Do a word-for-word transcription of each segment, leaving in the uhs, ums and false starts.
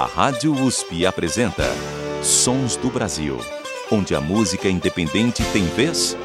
A Rádio U S P apresenta Sons do Brasil, onde a música independente tem vez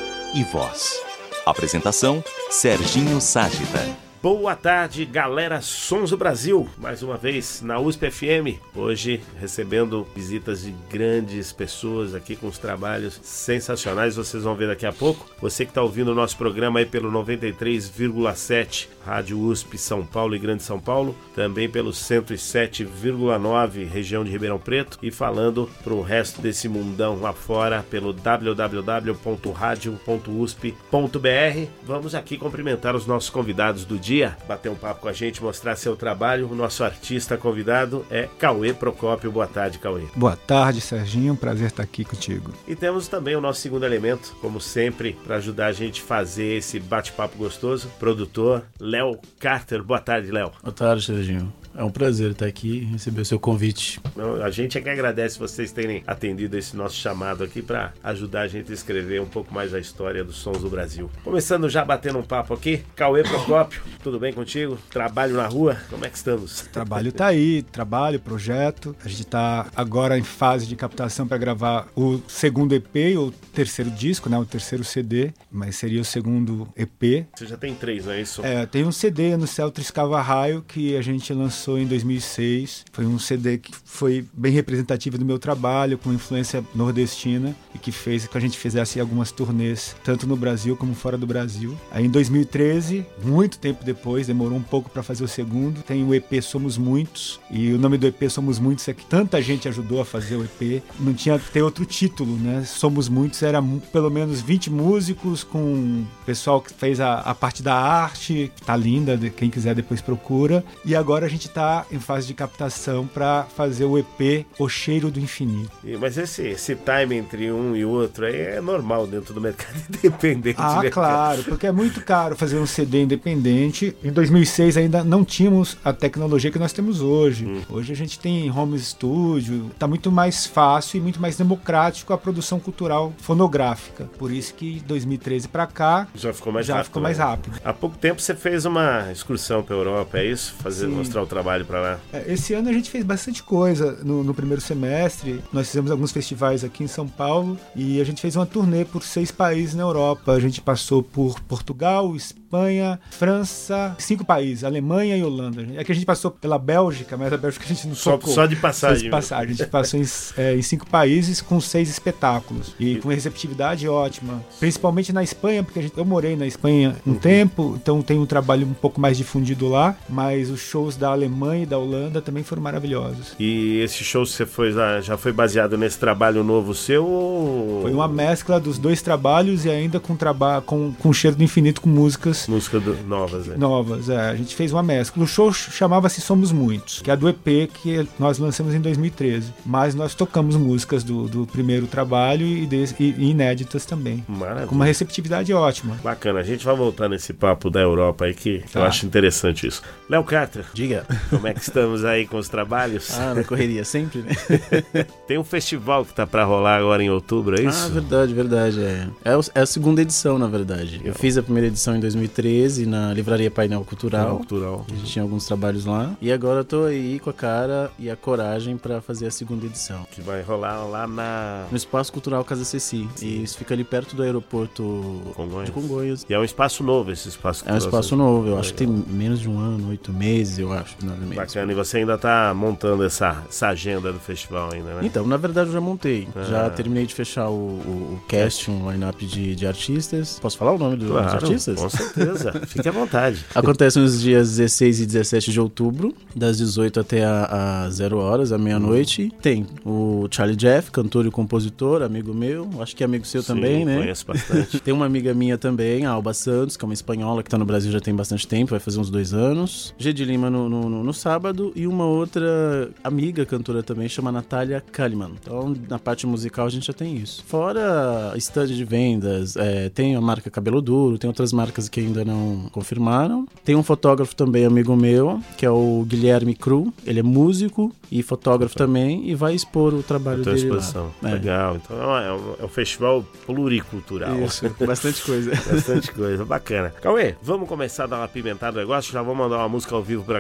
e voz. Apresentação, Serginho Ságita. Boa tarde, galera Sons do Brasil, mais uma vez na U S P F M, hoje recebendo visitas de grandes pessoas aqui com os trabalhos sensacionais, vocês vão ver daqui a pouco. Você que está ouvindo o nosso programa aí pelo noventa e três vírgula sete, Rádio U S P São Paulo e Grande São Paulo, também pelo cento e sete vírgula nove, região de Ribeirão Preto, e falando para o resto desse mundão lá fora pelo w w w ponto radio ponto u s p ponto b r. Vamos aqui cumprimentar os nossos convidados do dia, bater um papo com a gente, mostrar seu trabalho. O nosso artista convidado é Cauê Procópio. Boa tarde, Cauê. Boa tarde, Serginho. Prazer estar aqui contigo. E temos também o nosso segundo elemento, como sempre, para ajudar a gente a fazer esse bate-papo gostoso, produtor Léo Carter. Boa tarde, Léo. Boa tarde, Serginho. É um prazer estar aqui e receber o seu convite. A gente é que agradece vocês terem atendido esse nosso chamado aqui para ajudar a gente a escrever um pouco mais a história dos Sons do Brasil. Começando já batendo um papo aqui, Cauê Procópio, tudo bem contigo? Trabalho na rua, como é que estamos? Trabalho tá aí, trabalho, projeto. A gente está agora em fase de captação para gravar o segundo E P, ou terceiro disco, né? O terceiro C D, mas seria o segundo E P. Você já tem três, não é isso? É, tem um C D no Céu Triscava Raio que a gente lançou em dois mil e seis. Foi um C D que foi bem representativo do meu trabalho, com influência nordestina, e que fez que a gente fizesse algumas turnês, tanto no Brasil como fora do Brasil. Aí em dois mil e treze, muito tempo depois, demorou um pouco para fazer o segundo, tem o E P Somos Muitos, e o nome do E P Somos Muitos é que tanta gente ajudou a fazer o E P, não tinha que ter outro título, né? Somos Muitos era pelo menos vinte músicos, com pessoal que fez a, a parte da arte, tá linda, quem quiser depois procura, e agora a gente está em fase de captação para fazer o E P O Cheiro do Infinito. Mas esse, esse time entre um e outro aí é normal dentro do mercado independente. Ah, né? Claro, porque é muito caro fazer um C D independente. Em dois mil e seis ainda não tínhamos a tecnologia que nós temos hoje. Hum. Hoje a gente tem home studio, está muito mais fácil e muito mais democrático a produção cultural fonográfica. Por isso que dois mil e treze para cá já ficou mais já rápido. Ficou mais rápido. Há pouco tempo você fez uma excursão para a Europa, é isso? Fazer, mostrar o trabalho para lá. Esse ano a gente fez bastante coisa no, no primeiro semestre. Nós fizemos alguns festivais aqui em São Paulo e a gente fez uma turnê por seis países na Europa. A gente passou por Portugal, Espanha, França, cinco países, Alemanha e Holanda. É que a gente passou pela Bélgica, mas a Bélgica a gente não só, tocou. Só de passagem. Só de passagem. A gente passou em, é, em cinco países com seis espetáculos e com receptividade ótima. Principalmente na Espanha, porque a gente, eu morei na Espanha um uhum. tempo, então tem um trabalho um pouco mais difundido lá, mas os shows da Alemanha e da Holanda também foram maravilhosos. E esse show você foi, já foi baseado nesse trabalho novo seu? Ou... Foi uma mescla dos dois trabalhos e ainda com traba- com, com Cheiro do Infinito, com músicas Música do, novas, né? Novas, é. A gente fez uma mescla. O show chamava-se Somos Muitos, que é do E P que nós lançamos em dois mil e treze. Mas nós tocamos músicas do, do primeiro trabalho e, de, e, e inéditas também. Maravilha. Com uma receptividade ótima. Bacana. A gente vai voltar nesse papo da Europa aí, que tá. Eu acho interessante isso. Léo Carter, diga. Como é que estamos aí com os trabalhos? Ah, na correria sempre, né? Tem um festival que tá pra rolar agora em outubro, é isso? Ah, verdade, verdade. É, é, o, é a segunda edição, na verdade. Eu fiz a primeira edição em dois mil e treze na Livraria Painel Cultural. Painel Cultural. A gente tinha alguns trabalhos lá. E agora eu tô aí com a cara e a coragem pra fazer a segunda edição. Que vai rolar lá na... no Espaço Cultural Casa Ceci. E isso fica ali perto do aeroporto Congonhas. de Congonhas. E é um espaço novo esse espaço. É um espaço novo. Eu acho que tem menos de um ano, oito meses, eu acho. Nada menos. Bacana. E você ainda tá montando essa, essa agenda do festival ainda, né? Então, na verdade eu já montei. Ah. Já terminei de fechar o, o, o cast, um line-up de, de artistas. Posso falar o nome do, claro, dos artistas? Com certeza. Fique à vontade. Acontece nos dias dezesseis e dezessete de outubro, das dezoito até a, a zero horas, à meia-noite. Tem o Charlie Jeff, cantor e compositor, amigo meu. Acho que é amigo seu Sim, também, né? Conheço bastante. Tem uma amiga minha também, a Alba Santos, que é uma espanhola que tá no Brasil já tem bastante tempo, vai fazer uns dois anos. G de Lima no, no, no, no sábado. E uma outra amiga cantora também, chama Natália Kalimann. Então, na parte musical a gente já tem isso. Fora stand de vendas, é, tem a marca Cabelo Duro, tem outras marcas que ainda não confirmaram. Tem um fotógrafo também, amigo meu, que é o Guilherme Cru. Ele é músico e fotógrafo também e vai expor o trabalho dele exposição. lá. É. Legal. Então é um, é um festival pluricultural. Isso, bastante coisa. Bastante coisa, bacana. Cauê, vamos começar a dar uma pimentada no negócio? Já vamos mandar uma música ao vivo pra galera aqui?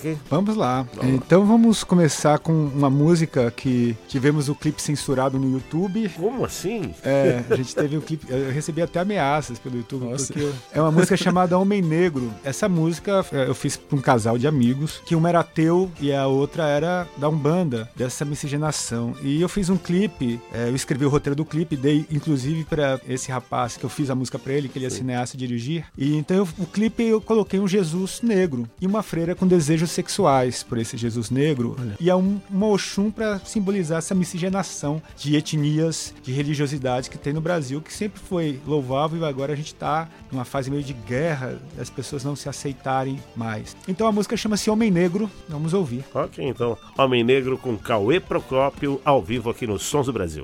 rock? Vamos lá. Vamos então vamos começar com uma música que tivemos o clipe censurado no YouTube. Como assim? É, a gente teve o clipe, eu recebi até ameaças pelo YouTube, Nossa. Porque é uma música chamada Homem Negro. Essa música eu fiz para um casal de amigos, que uma era ateu e a outra era da Umbanda, dessa miscigenação. E eu fiz um clipe, é, eu escrevi o roteiro do clipe, dei inclusive para esse rapaz que eu fiz a música para ele, que ele é cineasta e dirigir. E então eu, o clipe eu coloquei um Jesus negro e uma freira com desejos sexuais por esse Jesus negro. Olha. E é um, uma Oxum para simbolizar essa miscigenação de etnias, de religiosidades que tem no Brasil, que sempre foi louvável e agora a gente está numa fase meio de guerra, as pessoas não se aceitarem mais. Então a música chama-se Homem Negro, vamos ouvir. Ok, então Homem Negro com Cauê Procópio ao vivo aqui no Sons do Brasil.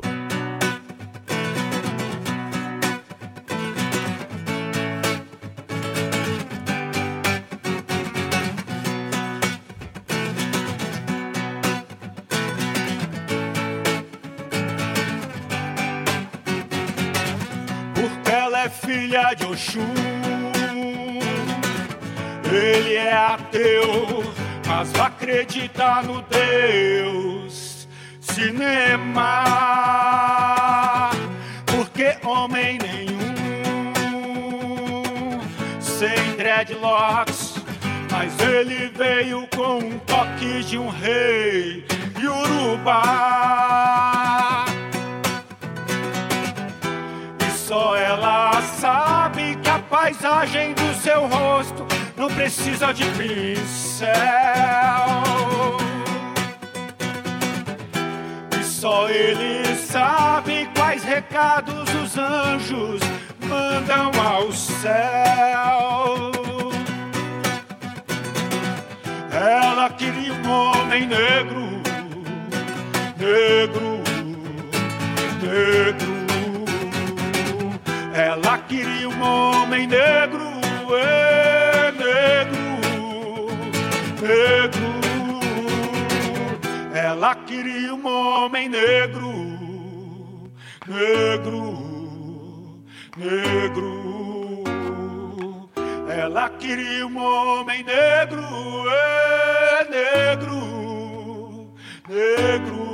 Filha de Oxum, ele é ateu, mas acredita no Deus cinema, porque homem nenhum sem dreadlocks, mas ele veio com um toque de um rei Yorubá. Só ela sabe que a paisagem do seu rosto não precisa de pincel. E só ele sabe quais recados os anjos mandam ao céu. Ela queria um homem negro, negro, negro. Ela queria um homem negro, é, negro, negro. Ela queria um homem negro, negro, negro. Ela queria um homem negro, é, negro, negro.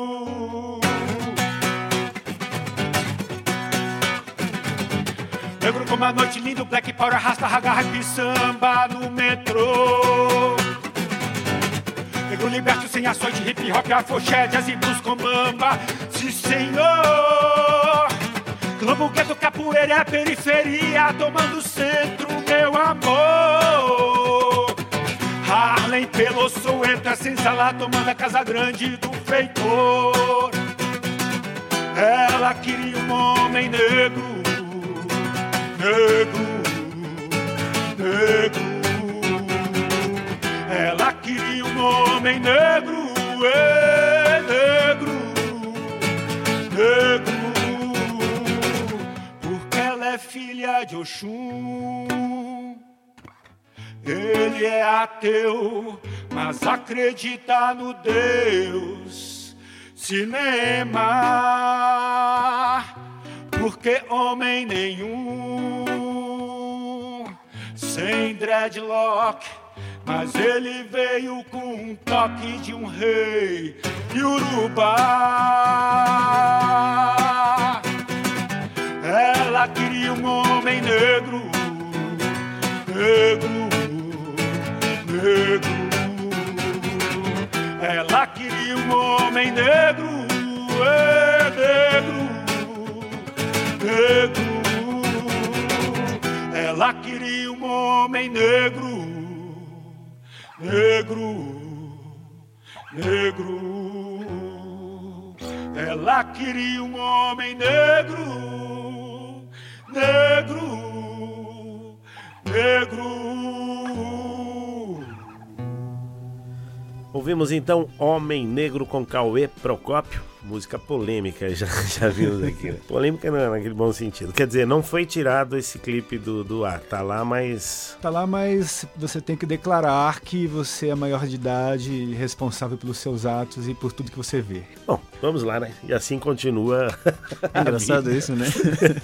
Negro como a noite linda, Black Power arrasta, raga, hype, samba no metrô. Negro liberto sem ações de hip hop, afoxé, jazz e blues com bamba. Sim, senhor. Globo, gueto, capoeira, é periferia, tomando centro, meu amor. Harlem, Pelosso, entra sem sala, tomando a casa grande do feitor. Ela queria um homem negro, negro, negro. Ela queria um homem negro, é, negro, negro. Porque ela é filha de Oxum. Ele é ateu, mas acredita no Deus cinema. Porque homem nenhum sem dreadlock, mas ele veio com um toque de um rei Yorubá. Ela queria um homem negro, negro, negro. Ela queria um homem negro, é, negro, negro. Ela queria um homem negro, negro, negro. Ela queria um homem negro, negro, negro. Ouvimos então Homem Negro com Cauê Procópio. Música polêmica, já, já vimos aqui, né? Polêmica não é naquele bom sentido. Quer dizer, não foi tirado esse clipe do, do ar, tá lá, mas... Tá lá, mas você tem que declarar que você é maior de idade e responsável pelos seus atos e por tudo que você vê. Bom, vamos lá, né? E assim continua. É engraçado isso, né?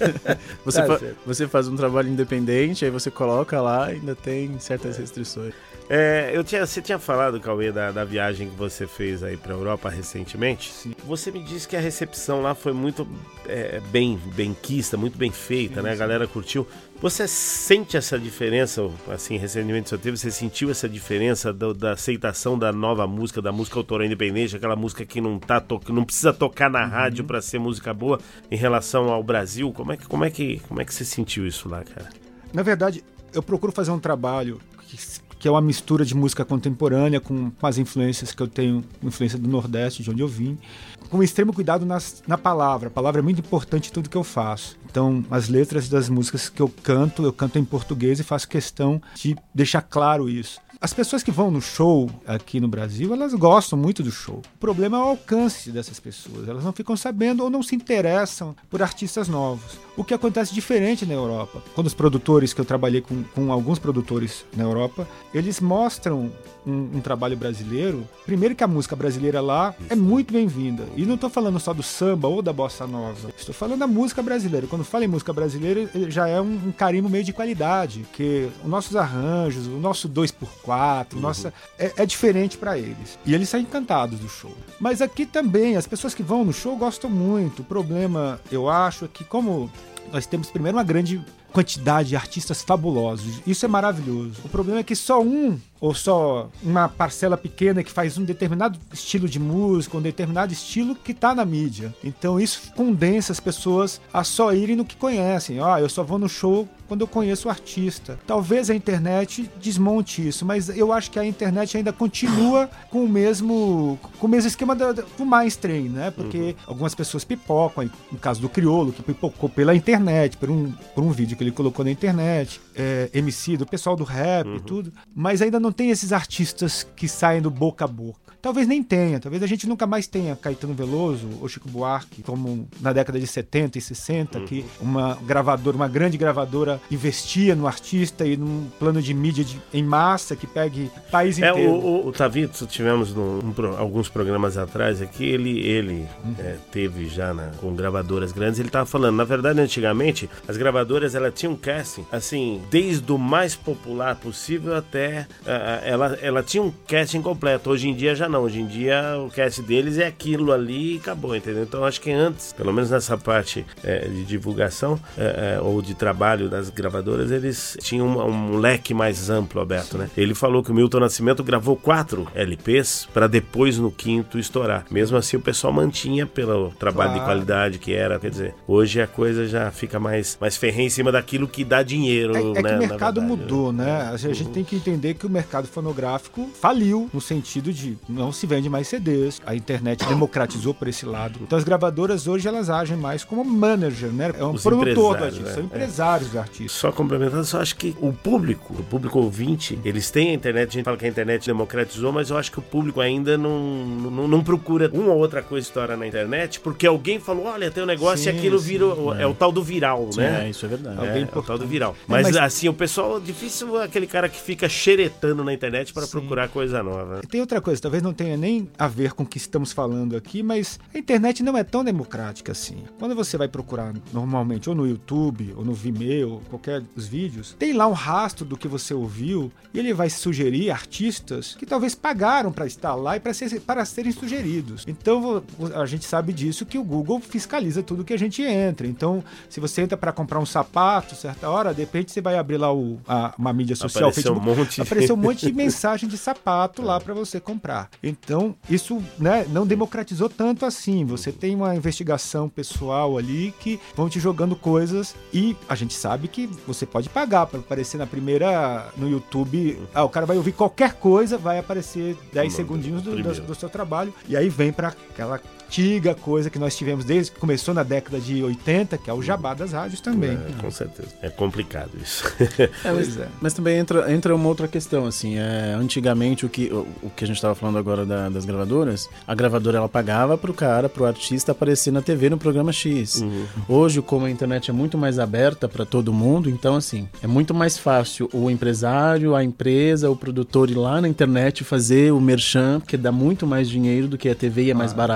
Você, Tá fa- certo. você faz um trabalho independente, aí você coloca lá, ainda tem certas restrições. É, eu tinha, você tinha falado, Cauê, da, da viagem que você fez aí pra Europa recentemente. Sim. Você me disse que a recepção lá foi muito é, bem, bem quista, muito bem feita, Sim, né? A sim. galera curtiu. Você sente essa diferença, assim, recentemente você teve, você sentiu essa diferença do- da aceitação da nova música, da música autoral independente, aquela música que não, tá to- não precisa tocar na rádio pra ser música boa, em relação ao Brasil? Como é que, como é que, como é que você sentiu isso lá, cara? Na verdade, eu procuro fazer um trabalho que, que é uma mistura de música contemporânea com, com as influências que eu tenho, influência do Nordeste, de onde eu vim, com extremo cuidado nas, na palavra. A palavra é muito importante em tudo que eu faço. Então, as letras das músicas que eu canto, eu canto em português e faço questão de deixar claro isso. As pessoas que vão no show aqui no Brasil, elas gostam muito do show. O problema é o alcance dessas pessoas. Elas não ficam sabendo ou não se interessam por artistas novos. O que acontece diferente na Europa. Quando os produtores, que eu trabalhei com, com alguns produtores na Europa, eles mostram um, um trabalho brasileiro. Primeiro que a música brasileira lá é muito bem-vinda. E não estou falando só do samba ou da bossa nova. Estou falando da música brasileira. Quando falo em música brasileira, já é um, um carimbo meio de qualidade. Que os nossos arranjos, o nosso dois por quatro, Uhum. nossa, é, é diferente para eles. E eles saem encantados do show. Mas aqui também, as pessoas que vão no show gostam muito. O problema, eu acho, é que como nós temos primeiro uma grande quantidade de artistas fabulosos, isso é maravilhoso. O problema é que só um ou só uma parcela pequena que faz um determinado estilo de música, um determinado estilo que está na mídia. Então isso condensa as pessoas a só irem no que conhecem. Ó, eu só vou no show quando eu conheço o artista. Talvez a internet desmonte isso, mas eu acho que a internet ainda continua com o mesmo, com o mesmo esquema do, do mainstream, né? Porque uhum. algumas pessoas pipocam, no caso do Criolo, que pipocou pela internet, por um, por um vídeo que ele colocou na internet, é, M C, do pessoal do rap uhum. e tudo, mas ainda não tem esses artistas que saem do boca a boca. Talvez nem tenha, talvez a gente nunca mais tenha Caetano Veloso ou Chico Buarque, como na década de setenta e sessenta, uhum. que uma gravadora, uma grande gravadora investia no artista e num plano de mídia de, em massa que pegue o país é, inteiro. O, o, o Tavito, tivemos num, um, alguns programas atrás aqui, ele, ele uhum. é, teve já na, com gravadoras grandes, ele tava falando, na verdade, antigamente, as gravadoras, ela tinha um casting, assim, desde o mais popular possível até, uh, ela, ela tinha um casting completo. Hoje em dia já não, hoje em dia o cast deles é aquilo ali e acabou, entendeu? Então acho que antes, pelo menos nessa parte é, de divulgação é, é, ou de trabalho das gravadoras, eles tinham um, um leque mais amplo aberto, né? Ele falou que o Milton Nascimento gravou quatro L Ps para depois no quinto estourar. Mesmo assim o pessoal mantinha pelo trabalho claro. de qualidade que era, quer dizer, hoje a coisa já fica mais, mais ferrenha em cima daquilo que dá dinheiro, é, né? É que o mercado verdade, mudou, né? né? A gente uhum. tem que entender que o mercado fonográfico faliu, no sentido de não se vende mais C Ds, a internet democratizou por esse lado. Então as gravadoras hoje elas agem mais como manager, né? É um Os produtor do artista, né? são empresários é. do artista. Só complementando, só acho que o público, o público ouvinte, eles têm a internet, a gente fala que a internet democratizou, mas eu acho que o público ainda não, não, não procura uma ou outra coisa história na internet, porque alguém falou, olha, tem um negócio sim, e aquilo vira, é. é o tal do viral, sim, né? É, isso é verdade. É, é, é o tal do viral. Mas, é, mas assim, o pessoal, difícil é aquele cara que fica xeretando na internet para procurar coisa nova. Tem outra coisa, talvez não tenha nem a ver com o que estamos falando aqui, mas a internet não é tão democrática assim. Quando você vai procurar normalmente ou no YouTube, ou no Vimeo, ou qualquer dos vídeos, tem lá um rastro do que você ouviu e ele vai sugerir artistas que talvez pagaram para estar lá e para ser, para serem sugeridos. Então a gente sabe disso que o Google fiscaliza tudo que a gente entra. Então se você entra para comprar um sapato, certa hora, de repente você vai abrir lá o, a, uma mídia social, apareceu Facebook, um monte apareceu um monte de mensagem de sapato lá para você comprar. Então isso, né, não democratizou tanto assim. Você tem uma investigação pessoal ali que vão te jogando coisas e a gente sabe que você pode pagar para aparecer na primeira, no YouTube. Ah, o cara vai ouvir qualquer coisa, vai aparecer dez segundinhos do, do, do seu trabalho e aí vem para aquela antiga coisa que nós tivemos desde que começou na década de oitenta, que é o jabá das rádios também. É, com certeza. É complicado isso. É, mas, é. mas também entra, entra uma outra questão, assim, é, antigamente o que, o, o que a gente estava falando agora da, das gravadoras, a gravadora ela pagava pro cara, pro artista aparecer na T V no programa X. Uhum. Hoje, como a internet é muito mais aberta para todo mundo, então assim, é muito mais fácil o empresário, a empresa, o produtor ir lá na internet fazer o merchan, porque dá muito mais dinheiro do que a T V e é mais ah. barato.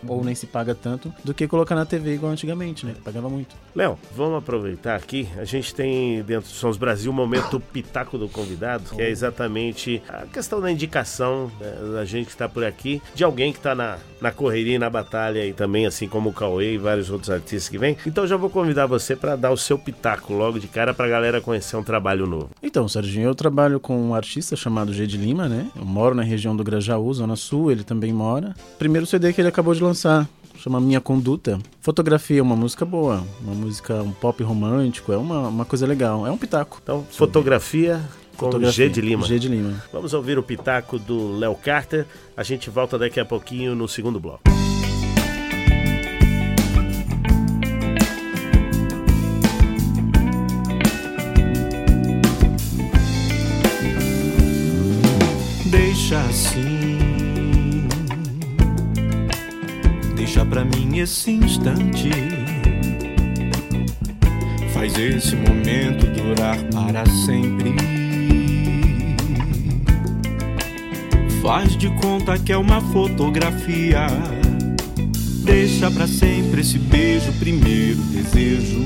ou nem se paga tanto, do que colocar na T V igual antigamente, né? Pagava muito. Léo, vamos aproveitar aqui. A gente tem dentro do Sons Brasil o momento Pitaco do Convidado, que é exatamente a questão da indicação, né, da gente que está por aqui, de alguém que está na, na correria e na batalha e também, assim como o Cauê e vários outros artistas que vêm. Então já vou convidar você para dar o seu pitaco logo de cara para a galera conhecer um trabalho novo. Então, Serginho, eu trabalho com um artista chamado G de Lima, né? Eu moro na região do Grajaú, Zona Sul, ele também mora. Primeiro C D que ele acabou de lançar, chama Minha Conduta. Fotografia é uma música boa, uma música, um pop romântico, é uma, uma coisa legal, é um pitaco. Então, fotografia com Fotografia, G de Lima. G de Lima. Vamos ouvir o pitaco do Léo Carter. A gente volta daqui a pouquinho no segundo bloco. Deixa assim, deixa pra mim esse instante, faz esse momento durar para sempre. Faz de conta que é uma fotografia, deixa pra sempre esse beijo, primeiro desejo.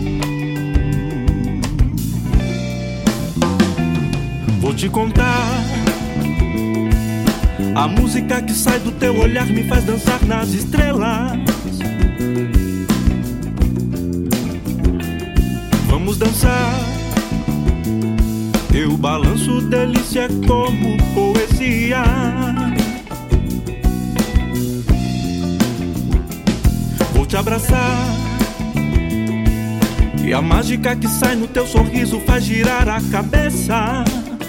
Vou te contar, a música que sai do teu olhar me faz dançar nas estrelas. Vamos dançar, teu balanço delícia como poesia. Vou te abraçar, e a mágica que sai no teu sorriso faz girar a cabeça.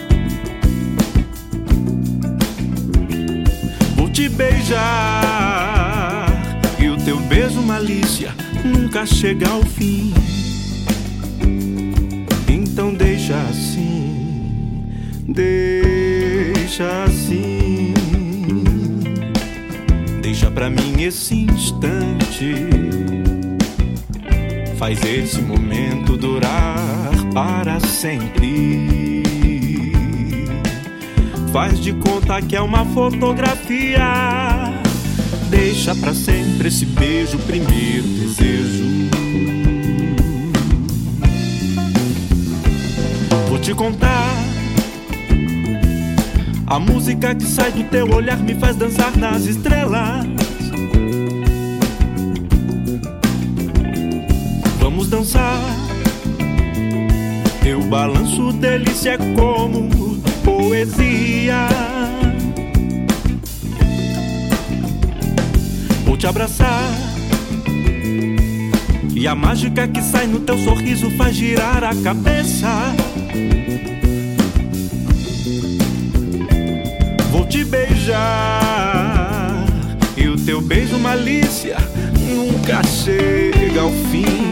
Te beijar, e o teu beijo malícia nunca chega ao fim. Então deixa assim, deixa assim, deixa pra mim esse instante, faz esse momento durar para sempre. Faz de conta que é uma fotografia, deixa pra sempre esse beijo, primeiro desejo. Vou te contar, a música que sai do teu olhar me faz dançar nas estrelas. Vamos dançar, teu balanço delícia é como poesia. Vou te abraçar, e a mágica que sai no teu sorriso faz girar a cabeça. Vou te beijar, e o teu beijo malícia nunca chega ao fim.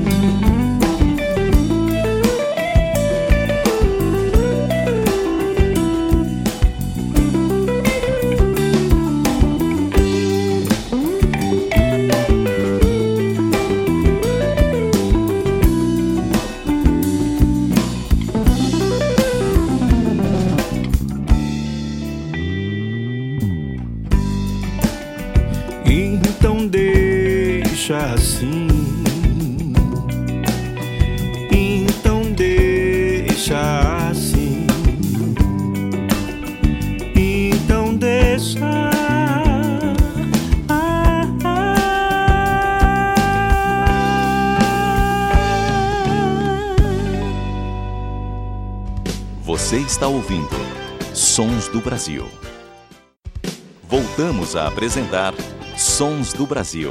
Então deixa assim, então deixa assim, então deixa. Você está ouvindo Sons do Brasil. Voltamos a apresentar Sons do Brasil.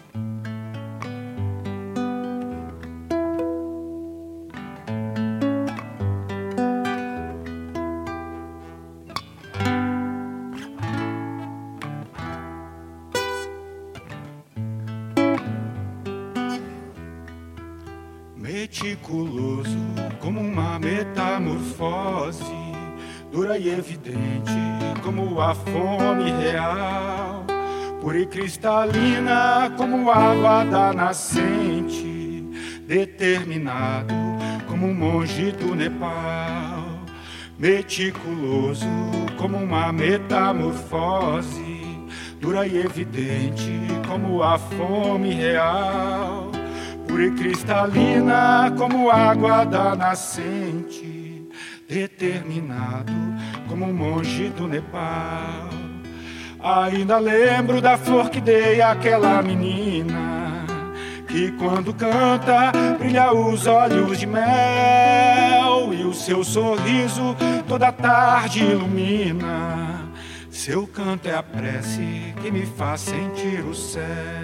Meticuloso como uma metamorfose, dura e evidente como a fome real, pura e cristalina como água da nascente, determinado como um monge do Nepal. Meticuloso como uma metamorfose, dura e evidente como a fome real, pura e cristalina como água da nascente, determinado como um monge do Nepal. Ainda lembro da flor que dei àquela menina, que quando canta brilha os olhos de mel, e o seu sorriso toda tarde ilumina. Seu canto é a prece que me faz sentir o céu,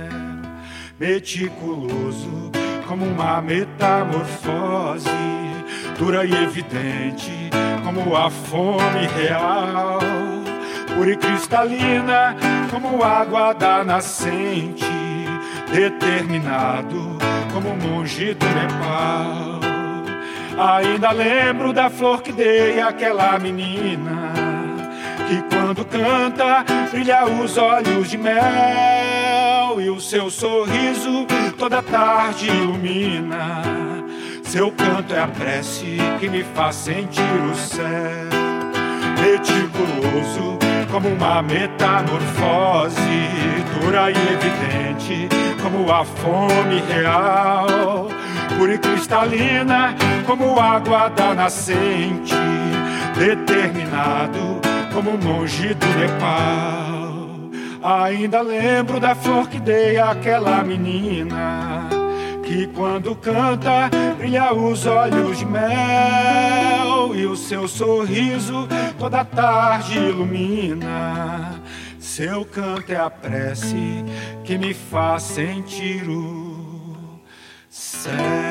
meticuloso como uma metamorfose, dura e evidente como a fome real, pura e cristalina como água da nascente, determinado como um monge do Nepal. Ainda lembro da flor que dei àquela menina, que quando canta brilha os olhos de mel, e o seu sorriso toda tarde ilumina. Seu canto é a prece que me faz sentir o céu, meticuloso como uma metamorfose, dura e evidente como a fome real, pura e cristalina como água da nascente, determinado como um monge do Nepal. Ainda lembro da flor que dei àquela menina, que quando canta brilha os olhos de mel, e o seu sorriso toda tarde ilumina. Seu canto é a prece que me faz sentir o céu.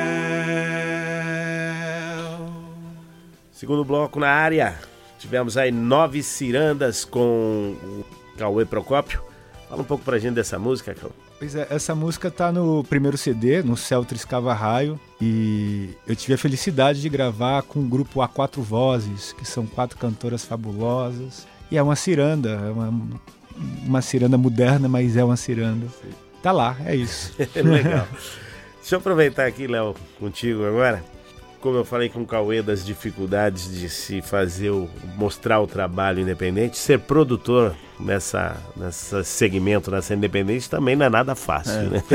Segundo bloco na área, tivemos aí Nove Cirandas com o Cauê Procópio. Fala um pouco pra gente dessa música, Cauê. Pois é, essa música tá no primeiro C D, no Céu Triscava Raio, e eu tive a felicidade de gravar com o grupo A Quatro Vozes, que são quatro cantoras fabulosas, e é uma ciranda, é uma, uma ciranda moderna, mas é uma ciranda. Tá lá, é isso. Legal. Deixa eu aproveitar aqui, Léo, contigo agora. Como eu falei com o Cauê das dificuldades de se fazer, o, mostrar o trabalho independente, ser produtor nessa, nessa segmento, nessa independente, também não é nada fácil, é. né?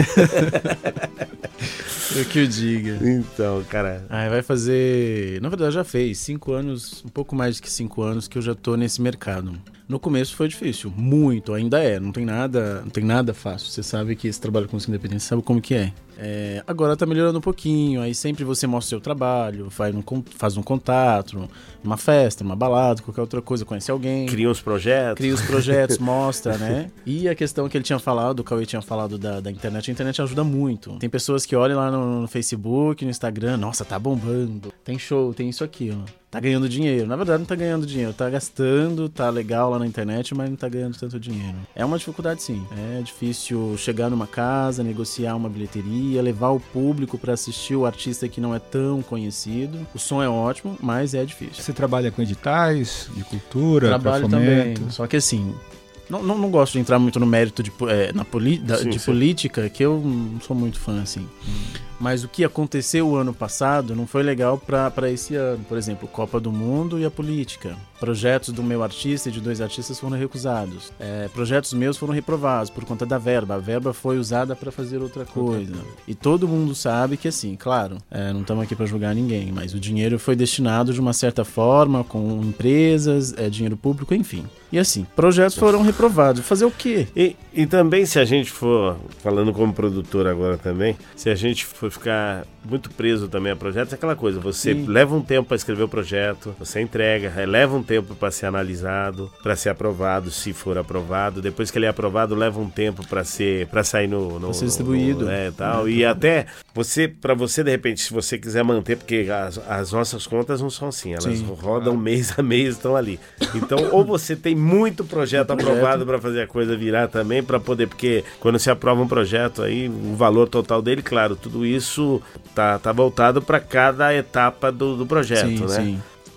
Eu que o diga. Então, cara... Ah, vai fazer... Na verdade, já fez cinco anos, um pouco mais que cinco anos que eu já tô nesse mercado. No começo foi difícil, muito, ainda é, não tem nada, não tem nada fácil. Você sabe que esse trabalho com música independente, sabe como que é. É, agora tá melhorando um pouquinho, aí sempre você mostra o seu trabalho, faz um, faz um contato, uma festa, uma balada, qualquer outra coisa, conhece alguém. Cria os projetos. Cria os projetos, mostra, né? E a questão que ele tinha falado, o Cauê tinha falado da, da internet, a internet ajuda muito. Tem pessoas que olham lá no, no Facebook, no Instagram, nossa, tá bombando, tem show, tem isso, aquilo. Tá ganhando dinheiro. Na verdade, não tá ganhando dinheiro. Tá gastando, tá legal lá na internet, mas não tá ganhando tanto dinheiro. É uma dificuldade, sim. É difícil chegar numa casa, negociar uma bilheteria, levar o público pra assistir o artista que não é tão conhecido. O som é ótimo, mas é difícil. Você trabalha com editais de cultura? Trabalho também. Só que assim... Não, não, não gosto de entrar muito no mérito de, é, na poli, da, sim, de sim. política, que eu não sou muito fã, assim. Hum. Mas o que aconteceu o ano passado não foi legal para esse ano. Por exemplo, Copa do Mundo e a política. Projetos do meu artista e de dois artistas foram recusados. É, projetos meus foram reprovados por conta da verba. A verba foi usada para fazer outra coisa. E todo mundo sabe que, assim, claro, é, não estamos aqui para julgar ninguém, mas o dinheiro foi destinado de uma certa forma, com empresas, é, dinheiro público, enfim. E assim, projetos foram reprovados. Fazer o quê? E, e também, se a gente for, falando como produtor agora também, se a gente for ficar muito preso também a projetos, é aquela coisa, você Sim. leva um tempo para escrever o projeto, você entrega, leva um tempo para ser analisado, para ser aprovado, se for aprovado, depois que ele é aprovado, leva um tempo para ser, para sair no, no, pra ser distribuído, no, é, tal, é, e tá. até você, para você de repente, se você quiser manter, porque as, as nossas contas não são assim, elas Sim. rodam mês a mês, estão ali. Então, ou você tem muito projeto, projeto. aprovado para fazer a coisa virar também, para poder, porque quando se aprova um projeto aí, o valor total dele, claro, tudo isso tá, tá voltado para cada etapa do, do projeto, sim, né? Sim.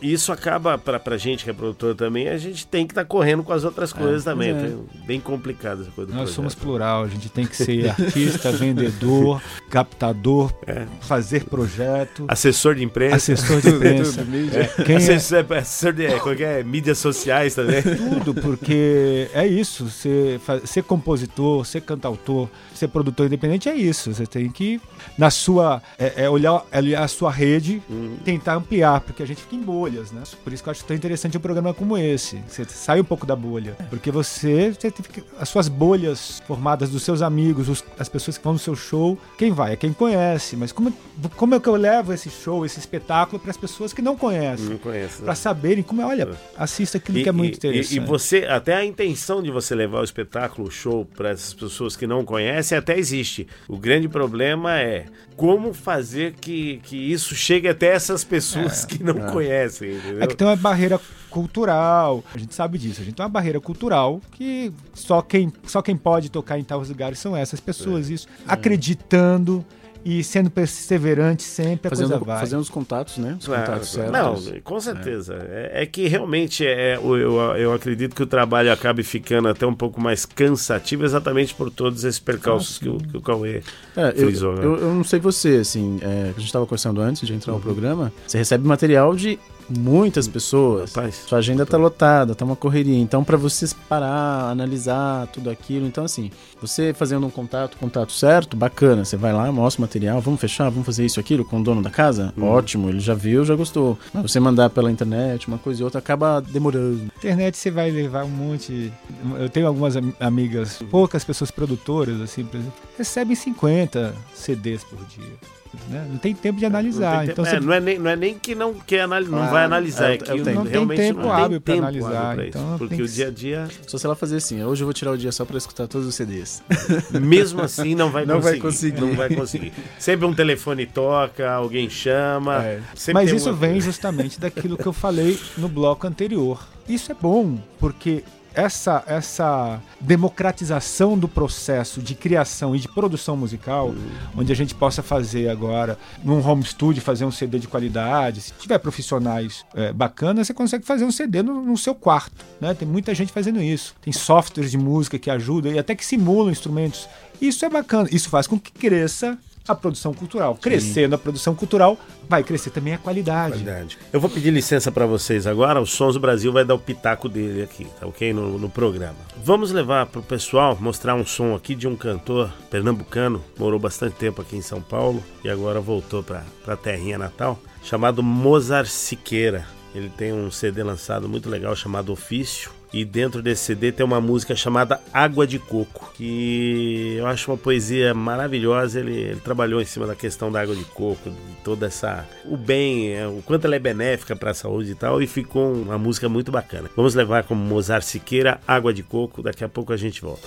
isso acaba, pra, pra gente que é produtor também, a gente tem que estar tá correndo com as outras coisas é, também. é. Tem, bem complicado essa coisa do Nós projeto. somos plural, a gente tem que ser artista, vendedor, captador, É. fazer projeto, Assessor de imprensa. assessor de imprensa. É. Quem é- Assessor, assessor de como é que é? Mídias sociais também. Tudo, porque é isso, ser, fa- ser compositor, ser cantautor, ser produtor independente é isso. Você tem que, na sua, é, é olhar, é olhar a sua rede, Uhum. tentar ampliar, porque a gente fica em bolhas, né? Por isso que eu acho tão interessante um programa como esse. Você sai um pouco da bolha, porque você, você tem que- as suas bolhas formadas dos seus amigos, os- as pessoas que vão no seu show, quem vai é quem conhece, mas como, como é que eu levo esse show, esse espetáculo para as pessoas que não conhecem? Não conheço. Para saberem como é, olha, assista aquilo E, que é muito e- interessante. e você, até a intenção de você levar o espetáculo, o show, para essas pessoas que não conhecem, até existe. O grande problema é como fazer que, que isso chegue até essas pessoas que não conhecem, entendeu? É que tem uma barreira cultural, a gente sabe disso, a gente tem uma barreira cultural que só quem, só quem pode tocar em tais lugares são essas pessoas, isso, acreditando e sendo perseverante sempre, a Fazendo, coisa vai. fazendo os contatos, né? Os Claro, contatos claro. certos. Não, com certeza. É, é que realmente é, eu, eu, eu acredito que o trabalho acabe ficando até um pouco mais cansativo exatamente por todos esses percalços que, o, que o Cauê É, eu, frisou. Né? eu, eu não sei você, assim, é, a gente estava conversando antes de entrar no programa, você recebe material de muitas pessoas, Rapaz, sua agenda tá lotada, tá uma correria, então para você parar, analisar tudo aquilo, então assim, você fazendo um contato, contato certo, bacana, você vai lá, mostra o material, vamos fechar, vamos fazer isso, aquilo com o dono da casa, ótimo, ele já viu, já gostou, mas você mandar pela internet, uma coisa e outra, acaba demorando. Internet você vai levar um monte. Eu tenho algumas am- amigas, poucas pessoas produtoras, assim, por exemplo, recebem cinquenta C Ds por dia. Né? Não tem tempo de analisar. Não, tem Então tempo- é, você não, é nem, não é nem que não, quer anali- não Claro, vai analisar, é, é que é o tempo. Não tem realmente tempo não hábil pra tem analisar, hábil pra então isso, porque tem o que- dia a dia, Só se ela fazer assim, hoje eu vou tirar o dia só para escutar todos os C Ds. mesmo assim, não vai Não vai conseguir. conseguir. Não vai conseguir. Sempre um telefone toca, alguém chama. É. sempre Mas tem isso uma- vem justamente daquilo que eu falei no bloco anterior. Isso é bom, porque essa, essa democratização do processo de criação e de produção musical, onde a gente possa fazer agora, num home studio, fazer um C D de qualidade, se tiver profissionais é, bacanas, você consegue fazer um C D no, no seu quarto, né? Tem muita gente fazendo isso. Tem softwares de música que ajudam e até que simulam instrumentos. Isso é bacana. Isso faz com que cresça a produção cultural. Crescendo a produção cultural, vai crescer também a qualidade. Verdade. Eu vou pedir licença para vocês agora. O Sons do Brasil vai dar o pitaco dele aqui, tá ok? No, no programa. Vamos levar pro pessoal, mostrar um som aqui de um cantor pernambucano, morou bastante tempo aqui em São Paulo e agora voltou para a terrinha natal, chamado Mozart Siqueira. Ele tem um C D lançado muito legal chamado Ofício. E dentro desse C D tem uma música chamada Água de Coco, que eu acho uma poesia maravilhosa. Ele, ele trabalhou em cima da questão da água de coco, de toda essa... o bem, é, o quanto ela é benéfica para a saúde e tal, e ficou uma música muito bacana. Vamos levar como Mozart Siqueira, Água de Coco, daqui a pouco a gente volta.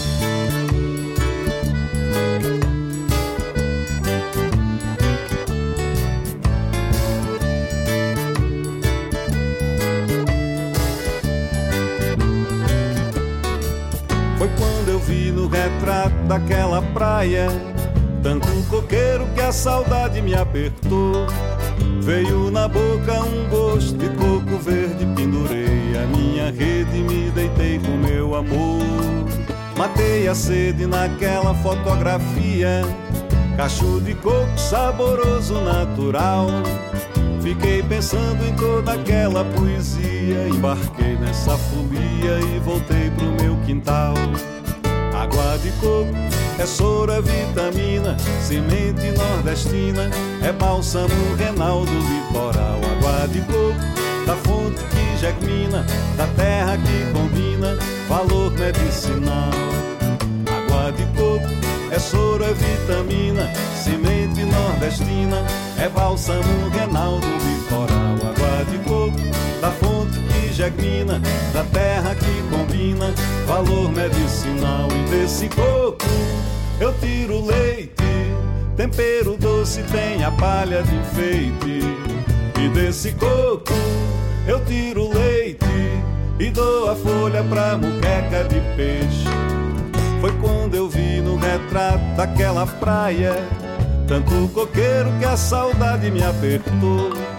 Foi quando eu vi no retrato daquela praia tanto coqueiro que a saudade me apertou. Veio na boca um gosto de coco verde, pendurei a minha rede e me deitei com meu amor. Matei a sede naquela fotografia, cacho de coco saboroso natural. Fiquei pensando em toda aquela poesia, embarquei nessa folia e voltei pro meu quintal. Água de coco é soro, é vitamina, semente nordestina, é bálsamo renal do litoral. Água de coco, da fonte que germina, da terra que combina, valor medicinal. Água de coco é soro, é vitamina, semente nordestina, é bálsamo renal do litoral. Água de coco, da fonte que germina, da terra que combina, valor medicinal. E desse coco eu tiro leite, tempero doce tem a palha de enfeite. E desse coco eu tiro leite e dou a folha pra muqueca de peixe. Foi quando eu vi no retrato daquela praia tanto coqueiro que a saudade me apertou.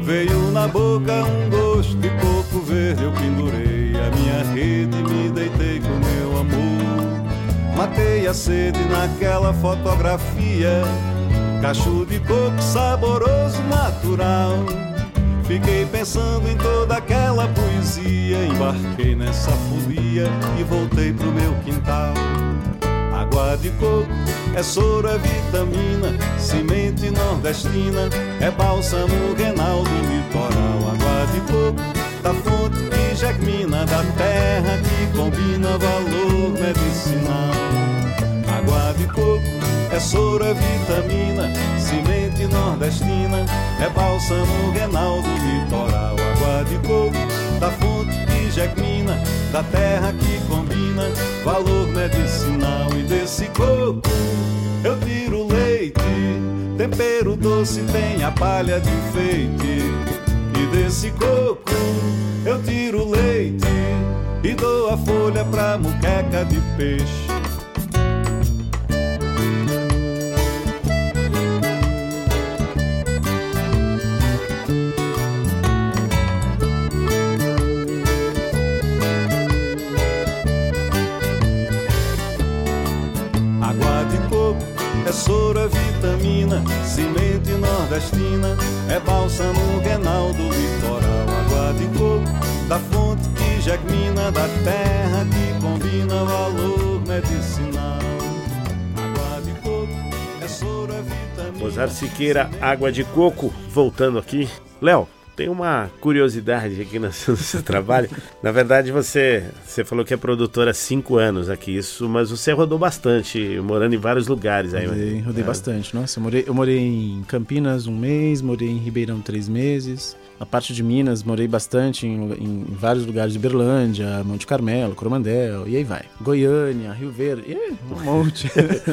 Veio na boca um gosto de coco verde. Eu pendurei a minha rede, me deitei com meu amor. Matei a sede naquela fotografia, cacho de coco saboroso, natural. Fiquei pensando em toda aquela poesia, embarquei nessa folia e voltei pro meu quintal. Água de coco é soro, é vitamina, semente nordestina, é bálsamo renal do litoral. Água de coco da fonte que germina, da terra que combina valor medicinal. Água de coco é soro, é vitamina, semente nordestina, é bálsamo renal do litoral. Água de coco da fonte que germina, da terra que combina valor medicinal. E desse coco eu tiro leite, tempero doce tem a palha de enfeite. E desse coco eu tiro leite e dou a folha pra muqueca de peixe. É soro, é vitamina, semente nordestina, é bálsamo renal do litoral. Água de coco da fonte que germina, da terra que combina valor medicinal. Água de coco é soro, é vitamina. Mozart Siqueira, Água de Coco. Voltando aqui, Léo, tem uma curiosidade aqui no seu, no seu trabalho. Na verdade, você, você falou que é produtor há cinco anos aqui, isso, mas você rodou bastante, morando em vários lugares aí. Rodei, rodei é. bastante. Nossa, eu morei, eu morei em Campinas um mês, morei em Ribeirão três meses. Na parte de Minas, morei bastante em, em vários lugares de Berlândia, Monte Carmelo, Coromandel, e aí vai. Goiânia, Rio Verde, e um monte.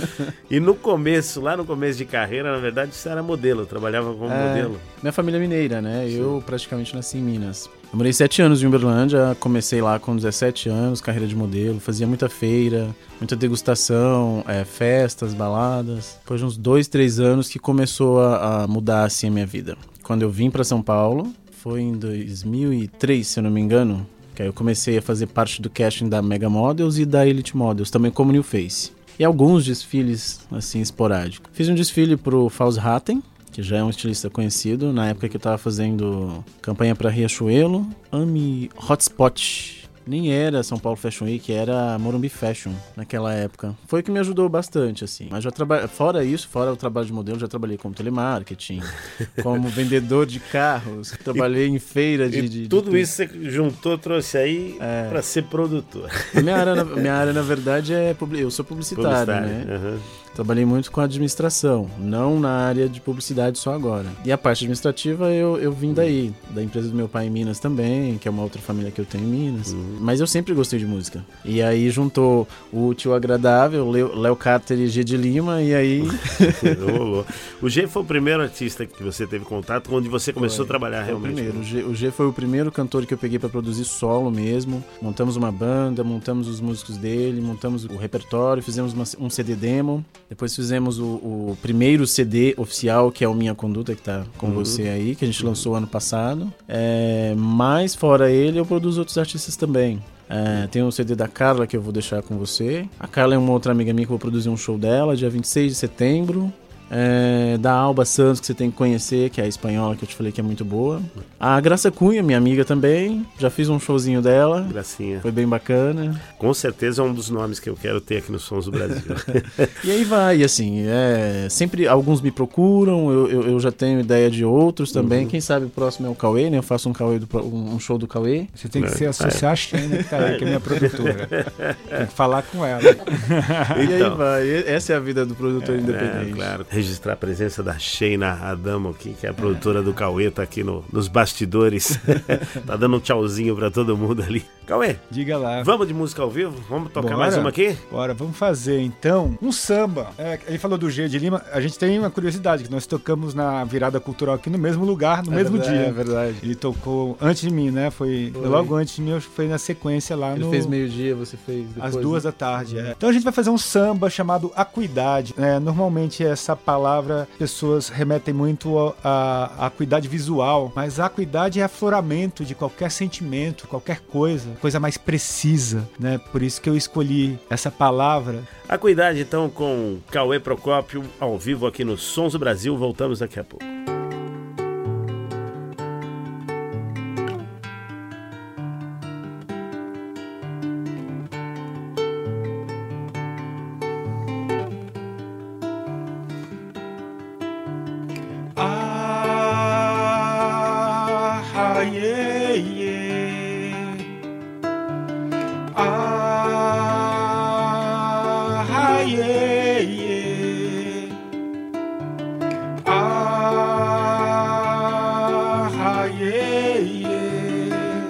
E no começo, lá no começo de carreira, na verdade, você era modelo, trabalhava como é, modelo. Minha família é mineira, né? Sim. Eu praticamente nasci em Minas. Eu morei sete anos em Uberlândia, comecei lá com dezessete anos, carreira de modelo, fazia muita feira, muita degustação, é, festas, baladas. Depois de uns dois, três anos que começou a, a mudar assim a minha vida. Quando eu vim para São Paulo, foi em dois mil e três, se eu não me engano, que aí eu comecei a fazer parte do casting da Mega Models e da Elite Models, também como New Face. E alguns desfiles, assim, esporádicos. Fiz um desfile pro Fausto Hatten, que já é um estilista conhecido, na época que eu tava fazendo campanha para Riachuelo, Ami Hotspot. Nem era São Paulo Fashion Week, era Morumbi Fashion naquela época. Foi o que me ajudou bastante, assim. Mas já trabalhei, fora isso, fora o trabalho de modelo, já trabalhei como telemarketing, como vendedor de carros, trabalhei em feira de... E de tudo de... isso você juntou, trouxe aí é. para ser produtor. Minha área, na, minha área, na verdade, é... Eu sou publicitário, publicitário né? Uhum. Trabalhei muito com administração, não na área de publicidade só agora. E a parte administrativa eu, eu vim daí, da empresa do meu pai em Minas também, que é uma outra família que eu tenho em Minas. Uhum. Mas eu sempre gostei de música. E aí juntou o útil ao agradável, Léo Carter e G de Lima, e aí... Rolou. O G foi o primeiro artista que você teve contato, onde você começou foi, a trabalhar realmente? O primeiro. O G, o G foi o primeiro cantor que eu peguei para produzir solo mesmo. Montamos uma banda, montamos os músicos dele, montamos o repertório, fizemos uma, um C D demo. Depois fizemos o, o primeiro C D oficial, que é o Minha Conduta, que tá com uhum. você aí, que a gente lançou ano passado. É, mas fora ele, eu produzo outros artistas também. É, tem o C D da Carla, que eu vou deixar com você. A Carla é uma outra amiga minha que eu vou produzir um show dela, dia vinte e seis de setembro. É, da Alba Santos, que você tem que conhecer, que é a espanhola, que eu te falei que é muito boa. A Graça Cunha, minha amiga também, já fiz um showzinho dela. Gracinha. Foi bem bacana. Com certeza é um dos nomes que eu quero ter aqui no Sons do Brasil. E aí vai, assim, é, sempre alguns me procuram, eu, eu, eu já tenho ideia de outros também. Uhum. Quem sabe o próximo é o Cauê, né? Eu faço um, Cauê do, um show do Cauê. Você tem que é. se associar a Sheina, que tá aí, que é minha produtora. Tem que falar com ela. E então, aí vai, essa é a vida do produtor é, independente. É, claro. Registrar a presença da Sheina Adamo aqui, que é a produtora é. do Cauê, tá aqui no, nos bastidores. Tá dando um tchauzinho pra todo mundo ali. Cauê, Diga lá. vamos de música ao vivo? Vamos tocar Bora. mais uma aqui? Bora, vamos fazer então um samba. É, ele falou do G de Lima, a gente tem uma curiosidade, que nós tocamos na virada cultural aqui no mesmo lugar, no É mesmo verdade, dia. É verdade. Ele tocou antes de mim, né? Foi, Foi. logo antes de mim, acho que foi na sequência lá Ele no... fez meio-dia, você fez depois. Às duas né? da tarde, é. Então a gente vai fazer um samba chamado Acuidade. É, normalmente essa palavra, pessoas remetem muito à acuidade visual, mas a acuidade é afloramento de qualquer sentimento, qualquer coisa, coisa mais precisa, né? Por isso que eu escolhi essa palavra. Acuidade, então, com Cauê Procópio, ao vivo aqui no Sons do Brasil. Voltamos daqui a pouco. Ah, yeah, yeah. Ah, yeah, yeah. Ah, yeah, yeah.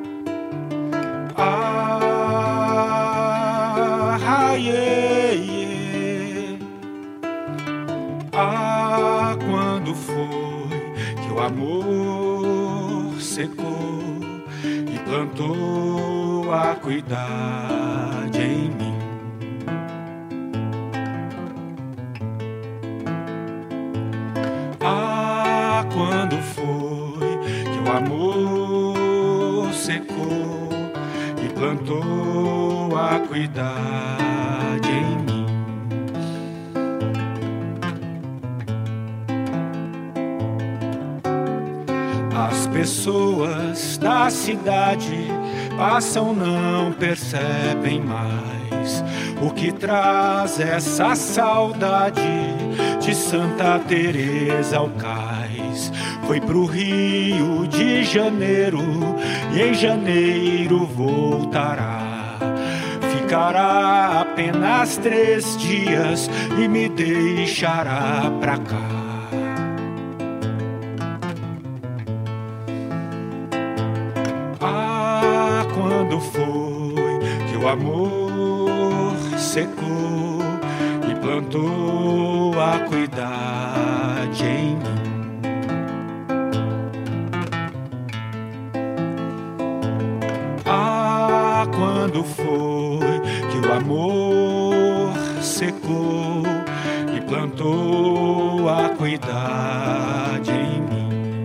Ah, yeah, yeah. Ah, quando foi que o amor secou e plantou a acuidade em mim? Ah, quando foi que o amor secou e plantou a acuidade em mim? As pessoas da cidade passam, não percebem mais o que traz essa saudade de Santa Teresa ao cais. Foi pro Rio de Janeiro e em janeiro voltará. Ficará apenas três dias e me deixará pra cá. Quando foi que o amor secou e plantou a acuidade em mim? Ah, quando foi que o amor secou e plantou a acuidade em mim?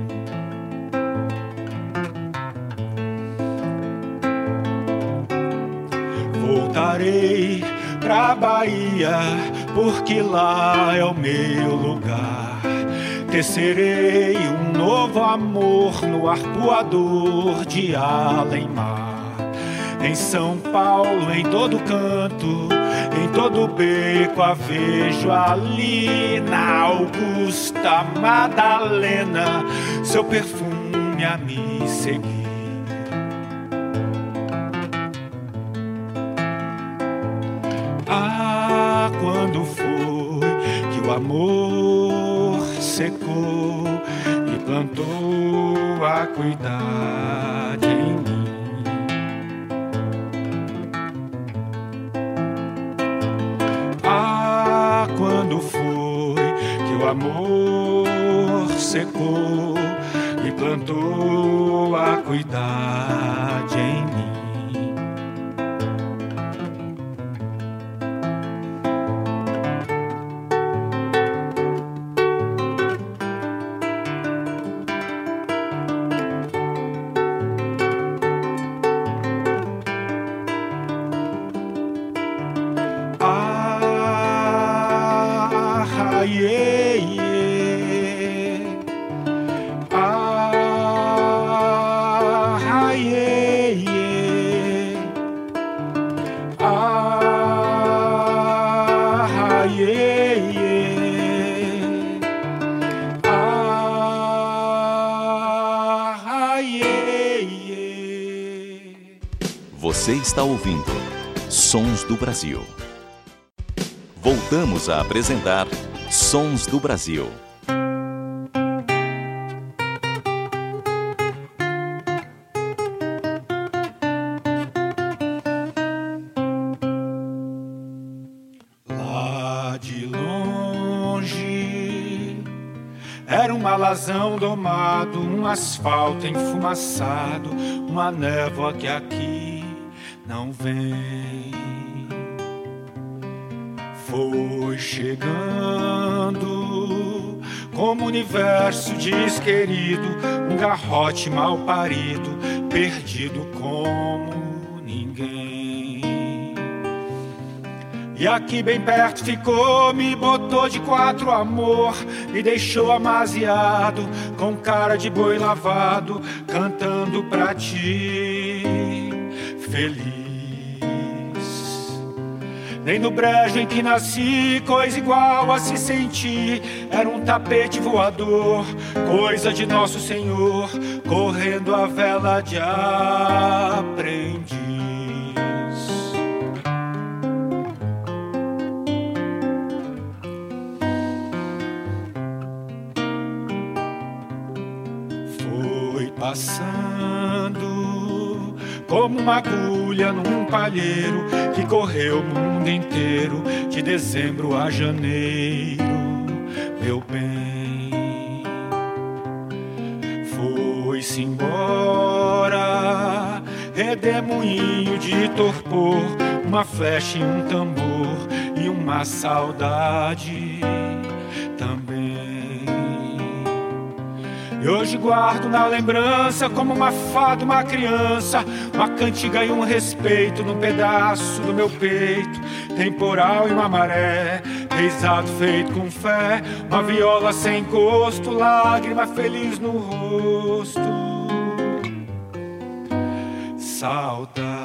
Voltarei pra Bahia, porque lá é o meu lugar. Tecerei um novo amor no arpoador de além-mar. Em São Paulo, em todo canto, em todo beco a vejo ali. Na Augusta Madalena, seu perfume a me seguir. Ah, quando foi que o amor secou e plantou a acuidade em mim? Ah, quando foi que o amor secou e plantou a acuidade em mim? Yeah, yeah. Ah, yeah, yeah. Ah, yeah, yeah. Ah, yeah, yeah. Você está ouvindo Sons do Brasil. Voltamos a apresentar Sons do Brasil. alazão domado, um asfalto enfumaçado, uma névoa que aqui não vem. Foi chegando como o universo diz querido, um garrote mal parido, perdido como ninguém. E aqui bem perto ficou, me botou de quatro amor, me deixou amaziado, com cara de boi lavado, cantando pra ti, feliz. Nem no brejo em que nasci, coisa igual a se sentir, era um tapete voador, coisa de Nosso Senhor, correndo a vela de aprendiz. Foi passando como uma agulha num palheiro que correu o mundo inteiro, de dezembro a janeiro, meu bem. Foi-se embora, redemoinho de torpor, uma flecha e um tambor e uma saudade também. E hoje guardo na lembrança como uma fada, uma criança, uma cantiga e um respeito num pedaço do meu peito, temporal e uma maré, reizado feito com fé, uma viola sem gosto, lágrima feliz no rosto, saudade.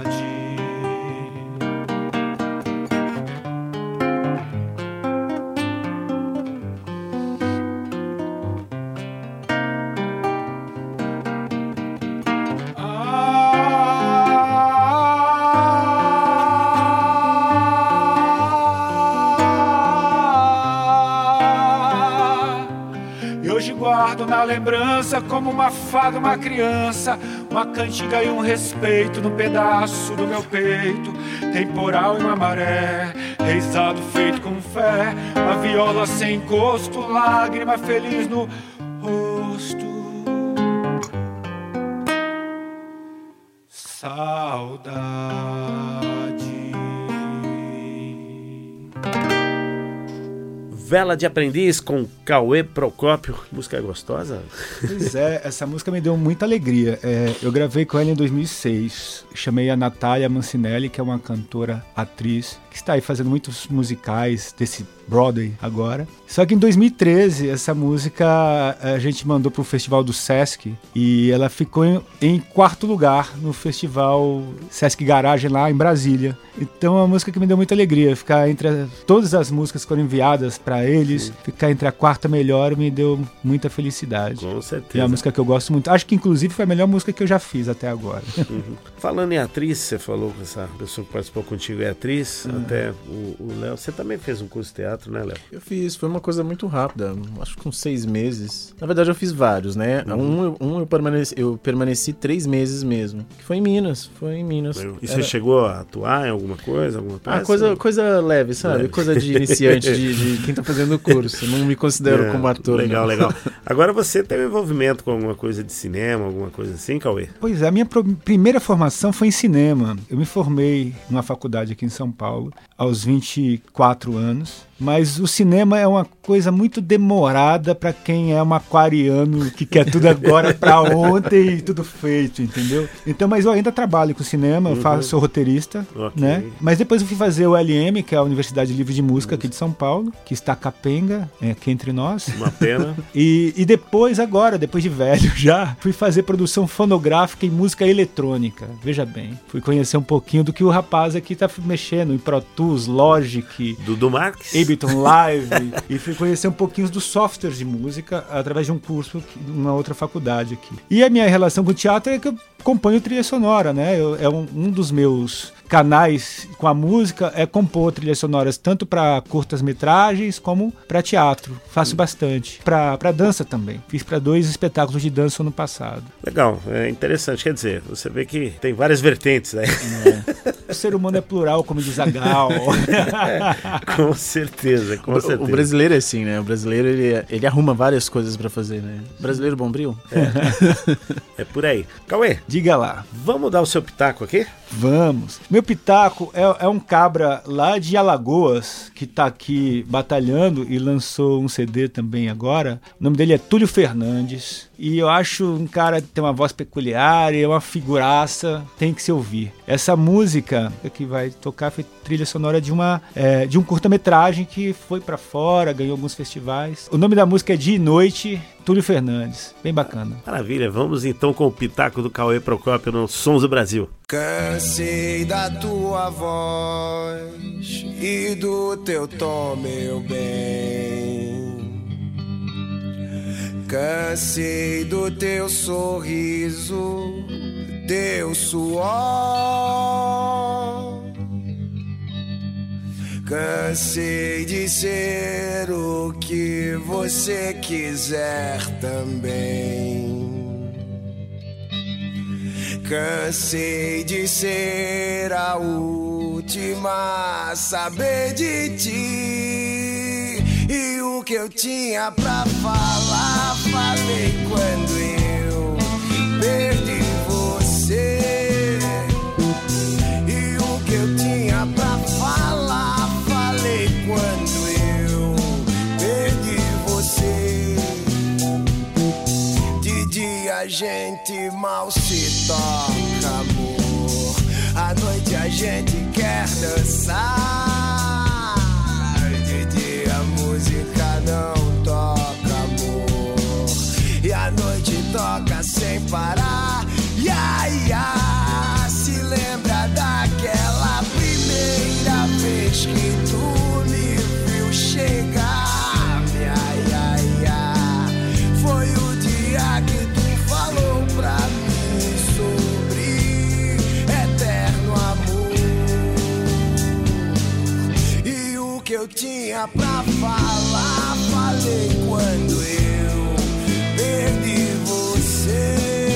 Guardo na lembrança como uma fada, uma criança, uma cantiga e um respeito no pedaço do meu peito, temporal e uma maré, reizado feito com fé, uma viola sem encosto, lágrima feliz no rosto, saudade. Vela de Aprendiz com Cauê Procópio. Música gostosa? Pois é, essa música me deu muita alegria. É, eu gravei com ela em dois mil e seis. Chamei a Natália Mancinelli, que é uma cantora, atriz, que está aí fazendo muitos musicais desse Broadway agora. Só que em dois mil e treze, essa música a gente mandou para o Festival do Sesc e ela ficou em, em quarto lugar no Festival Sesc Garage lá em Brasília. Então é uma música que me deu muita alegria. Ficar entre a, todas as músicas que foram enviadas para eles, sim, ficar entre a quarta melhor me deu muita felicidade. Com certeza. É uma música que eu gosto muito. Acho que inclusive foi a melhor música que eu já fiz até agora. Uhum. Falando em atriz, você falou que essa pessoa que participou contigo é atriz, uhum. Até o Léo. Você também fez um curso de teatro, né, Léo? Eu fiz, foi uma coisa muito rápida, acho que com seis meses. Na verdade eu fiz vários, né? Uhum. Um, um eu, permaneci, eu permaneci três meses mesmo, que foi em Minas, foi em Minas. E Era... você chegou a atuar em alguma coisa, alguma peça? Ah, coisa, coisa leve, sabe? Leve. Coisa de iniciante, de, de quem tá fazendo o curso. Eu não me considero é, como ator. Legal, não. legal. Agora você teve envolvimento com alguma coisa de cinema, alguma coisa assim, Cauê? Pois é, a minha pro- primeira formação foi em cinema. Eu me formei numa faculdade aqui em São Paulo aos vinte e quatro anos. Mas o cinema é uma coisa muito demorada para quem é um aquariano que quer tudo agora para ontem e tudo feito, entendeu? Então, mas eu ainda trabalho com cinema, eu faço, sou roteirista, okay, né? Mas depois eu fui fazer o L M, que é a Universidade Livre de Música aqui de São Paulo, que está capenga, é, aqui entre nós. Uma pena. E, e depois, agora, depois de velho já, fui fazer produção fonográfica e música eletrônica. Veja bem, fui conhecer um pouquinho do que o rapaz aqui tá mexendo, em Pro Tools, Logic, Dudu Marques, Ableton Live, e fui conhecer um pouquinho dos softwares de música através de um curso numa outra faculdade aqui. E a minha relação com o teatro é que eu componho trilha sonora, né? Eu, é um, um dos meus canais com a música é compor trilhas sonoras tanto para curtas-metragens como para teatro. Faço bastante. Para dança também. Fiz para dois espetáculos de dança no passado. Legal, é interessante. Quer dizer, você vê que tem várias vertentes aí. É. O ser humano é plural, como diz a Gal. É, com certeza, com o, certeza. O brasileiro é assim, né? O brasileiro, ele, ele arruma várias coisas para fazer, né? Brasileiro bombril? É. É por aí. Cauê, diga lá. Vamos dar o seu pitaco aqui? Vamos. Meu pitaco é, é um cabra lá de Alagoas, que tá aqui batalhando e lançou um C D também agora. O nome dele é Túlio Fernandes. E eu acho um cara que tem uma voz peculiar e é uma figuraça, tem que se ouvir. Essa música que vai tocar foi trilha sonora de, uma, é, de um curta-metragem que foi pra fora, ganhou alguns festivais. O nome da música é Dia e Noite, Túlio Fernandes. Bem bacana. Maravilha, vamos então com o pitaco do Cauê Procópio no Sons do Brasil. Cansei da tua voz e do teu tom, meu bem. Cansei do teu sorriso, teu suor. Cansei de ser o que você quiser também. Cansei de ser a última a saber de ti. E o que eu tinha pra falar, falei quando eu perdi você. E o que eu tinha pra falar, falei quando eu perdi você. De dia a gente mal se toca, amor. À noite a gente quer dançar. Música não toca, amor. E a noite toca sem parar. Ia, ia. Se lembra daquela primeira vez que tu me viu chegar? Ia, ia, ia. Foi o dia que tu falou pra mim sobre eterno amor. E o que eu tinha pra falar, falei quando eu perdi você.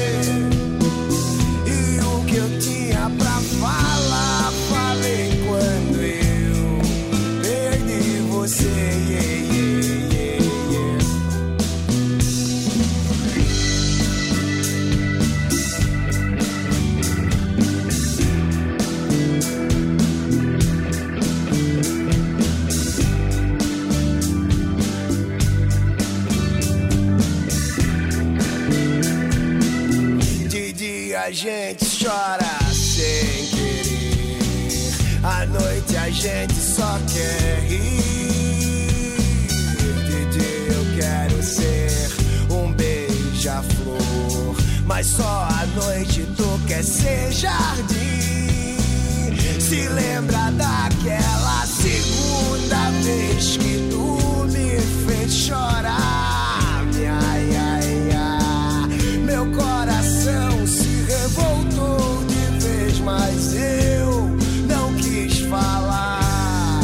E o que eu tinha pra falar, falei quando eu perdi você. Yeah, yeah, yeah, a gente chora sem querer. À noite a gente só quer rir. De dia eu quero ser um beija-flor, mas só à noite tu quer ser jardim. Se lembra daquela segunda vez que tu me fez chorar? Minha, ia, ia. Meu coração se revoltou de vez, mas eu não quis falar.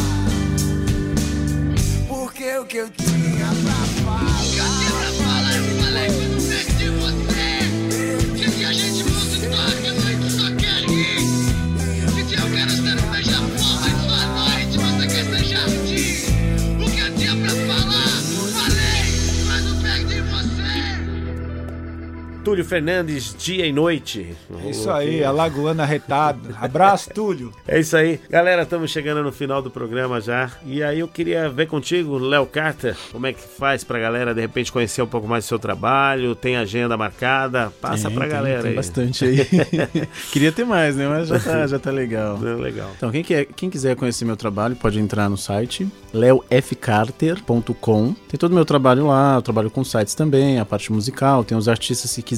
Porque o que eu tinha pra falar, o que eu tinha pra falar, eu falei quando perdi você. Que dia a gente não se toca, a noite só quer rir. Que dia eu quero ser um beija-flor, mas só à noite você quer ser jardim. O que eu tinha pra falar, falei quando perdi você. Túlio Fernandes, Dia e Noite. É isso aí, Alagoana retada. Abraço, Túlio. É isso aí. Galera, estamos chegando no final do programa já. E aí eu queria ver contigo, Léo Carter, como é que faz pra galera, de repente, conhecer um pouco mais do seu trabalho, tem agenda marcada, passa tem, pra tem, galera tem aí. bastante aí. Queria ter mais, né? Mas já tá, já tá legal. É legal. Então, quem, quer, quem quiser conhecer meu trabalho, pode entrar no site leo f carter ponto com. Tem todo o meu trabalho lá, eu trabalho com sites também, a parte musical, tem os artistas, se quiser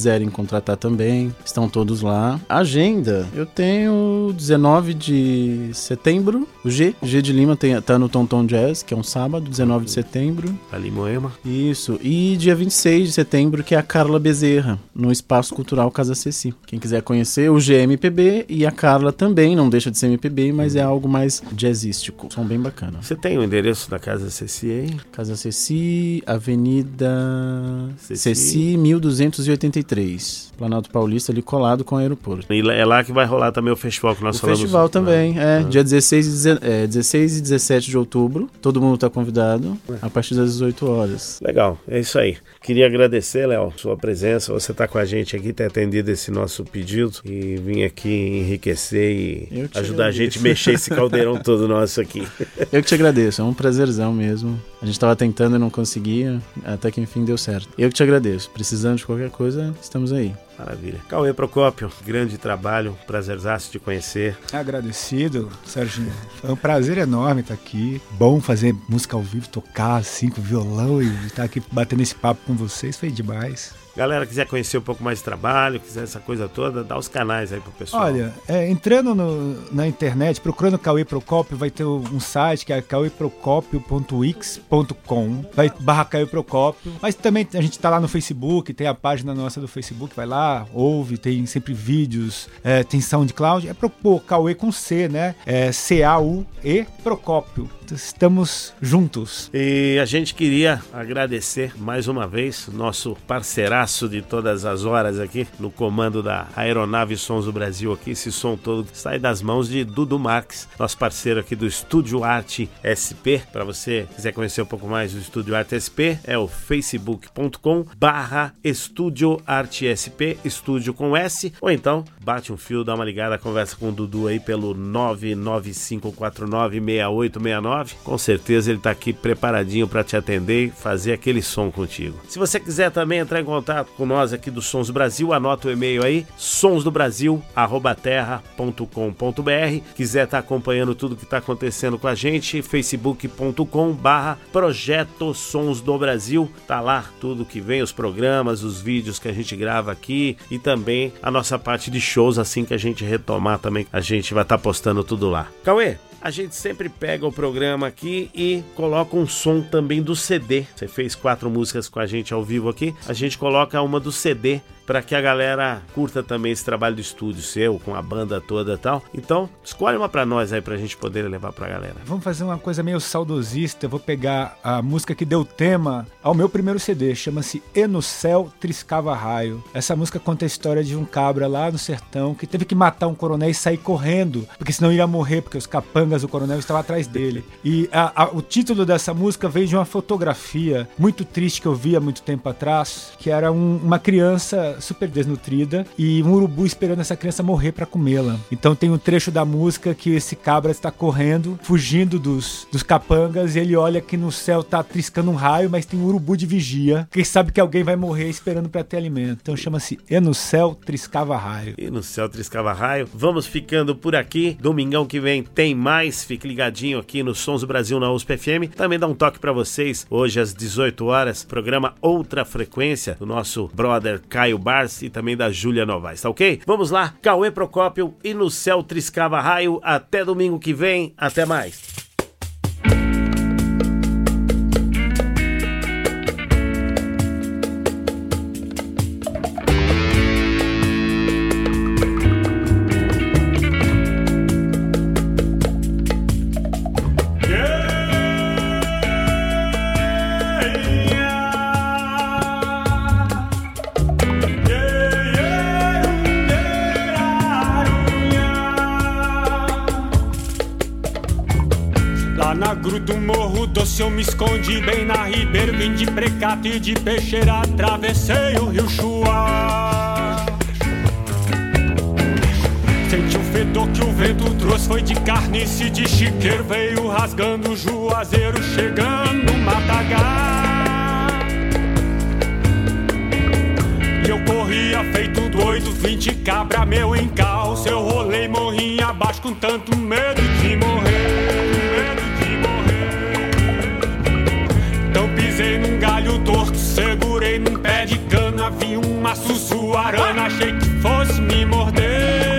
quiserem contratar também, estão todos lá. Agenda, eu tenho dezenove de setembro, o G, G de Lima tem, tá no Tom Tom Jazz, que é um sábado, dezenove de setembro. Ali em Moema. Isso, e dia vinte e seis de setembro, que é a Carla Bezerra, no Espaço Cultural Casa Ceci. Quem quiser conhecer, o G é M P B e a Carla também, não deixa de ser M P B, mas é algo mais jazzístico. São bem bacanas. Você tem o endereço da Casa Ceci aí? Casa Ceci, Avenida Ceci. Ceci, mil duzentos e oitenta e três. Planalto Paulista, ali colado com o aeroporto. E é lá que vai rolar também o festival que nós O falamos. festival também, é. Ah. Dia dezesseis e, deze- é, dezesseis e dezessete de outubro. Todo mundo está convidado a partir das dezoito horas. Legal, é isso aí. Queria agradecer, Léo, sua presença. Você tá com a gente aqui, ter atendido esse nosso pedido e vir aqui enriquecer e Eu te ajudar a agradeço. gente a mexer esse caldeirão todo nosso aqui. Eu que te agradeço, é um prazerzão mesmo. A gente estava tentando e não conseguia, até que enfim deu certo. Eu que te agradeço. Precisando de qualquer coisa, estamos aí. Maravilha. Cauê Procópio, grande trabalho, prazerzaço de conhecer. Agradecido, Serginho. Foi um prazer enorme estar aqui. Bom fazer música ao vivo, tocar assim com violão e estar aqui batendo esse papo com vocês. Foi demais. Galera, quiser conhecer um pouco mais de trabalho, quiser essa coisa toda, dá os canais aí pro pessoal. Olha, é, entrando no- na internet, procurando Cauê Procópio, vai ter um site que é cauê procópio ponto wix ponto com, vai barra Cauê Procópio, mas também a gente tá lá no Facebook, tem a página nossa do Facebook, vai lá, ouve, tem sempre vídeos, é, tem SoundCloud, é propor Cauê com C, né? É C A U E Procópio. Estamos juntos. E a gente queria agradecer mais uma vez nosso parceiraço de todas as horas aqui no comando da Aeronave Sons do Brasil aqui, esse som todo sai das mãos de Dudu Marques, nosso parceiro aqui do Estúdio Arte S P. Para você quiser conhecer um pouco mais do Estúdio Arte S P, é o facebook ponto com barra Estúdio Arte S P, estúdio com S, ou então bate um fio, dá uma ligada, conversa com o Dudu aí pelo nove nove cinco quatro nove seis oito seis nove. Com certeza ele tá aqui preparadinho para te atender e fazer aquele som contigo. Se você quiser também entrar em contato com nós aqui do Sons do Brasil, anota o e-mail aí, sonsdobrasil arroba terra ponto com ponto br. Quiser estar acompanhando tudo que está acontecendo com a gente, facebook ponto com barra Projeto Sons do Brasil. Tá lá tudo que vem, os programas, os vídeos que a gente grava aqui e também a nossa parte de shows, assim que a gente retomar também, a gente vai estar postando tudo lá. Cauê, a gente sempre pega o programa aqui e coloca um som também do C D. Você fez quatro músicas com a gente ao vivo aqui. A gente coloca uma do C D para que a galera curta também esse trabalho do estúdio seu, com a banda toda e tal. Então, escolhe uma para nós aí pra gente poder levar pra galera. Vamos fazer uma coisa meio saudosista. Eu vou pegar a música que deu tema ao meu primeiro C D. Chama-se E no Céu Triscava Raio. Essa música conta a história de um cabra lá no sertão que teve que matar um coronel e sair correndo, porque senão ia morrer, porque os capangas do coronel estavam atrás dele. E a, a, o título dessa música veio de uma fotografia muito triste que eu vi há muito tempo atrás, que era um, uma criança super desnutrida e um urubu esperando essa criança morrer para comê-la. Então tem um trecho da música que esse cabra está correndo, fugindo dos, dos capangas, e ele olha que no céu tá triscando um raio, mas tem um urubu de vigia, que sabe que alguém vai morrer esperando para ter alimento. Então chama-se E no Céu Triscava Raio. E no Céu Triscava Raio. Vamos ficando por aqui. Domingão que vem tem mais. Fique ligadinho aqui no Sons do Brasil na U S P F M. Também dá um toque para vocês. Hoje às dezoito horas, programa Outra Frequência do nosso brother Caio Bars e também da Júlia Novaes, tá ok? Vamos lá, Cauê Procópio e no Céu Triscava Raio. Até domingo que vem. Até mais. Do morro doce eu me escondi bem na ribeira, vim de Precato e de Peixeira, atravessei o rio Chuá. Senti o fedor que o vento trouxe, foi de carnice, de chiqueiro, veio rasgando o juazeiro, chegando no Matagá. E eu corria feito doido, vinte cabra meu encalço, eu rolei morrinha abaixo com tanto medo de morrer. Pisei num galho torto, segurei num pé de cana, vi um uma sussuarana, achei que fosse me morder.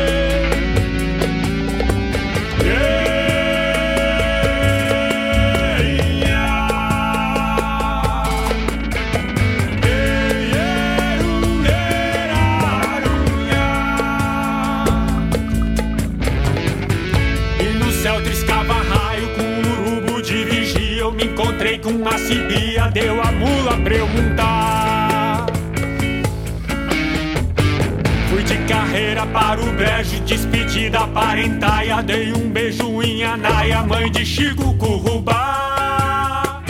Encontrei com uma cibia, deu a mula pra eu montar. Fui de carreira para o brejo, despedi da parentaia, dei um beijo em Anaia, mãe de Chico Currubá.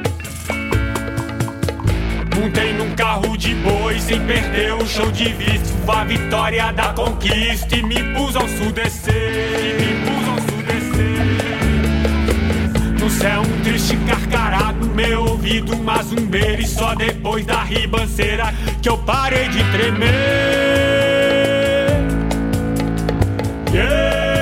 Montei num carro de boi sem perder o show de visto, a vitória da conquista e me pus ao sul descer, me pus ao sul descer. No céu um triste carcará no meu ouvido, uma zumbeira, e só depois da ribanceira que eu parei de tremer. Yeah.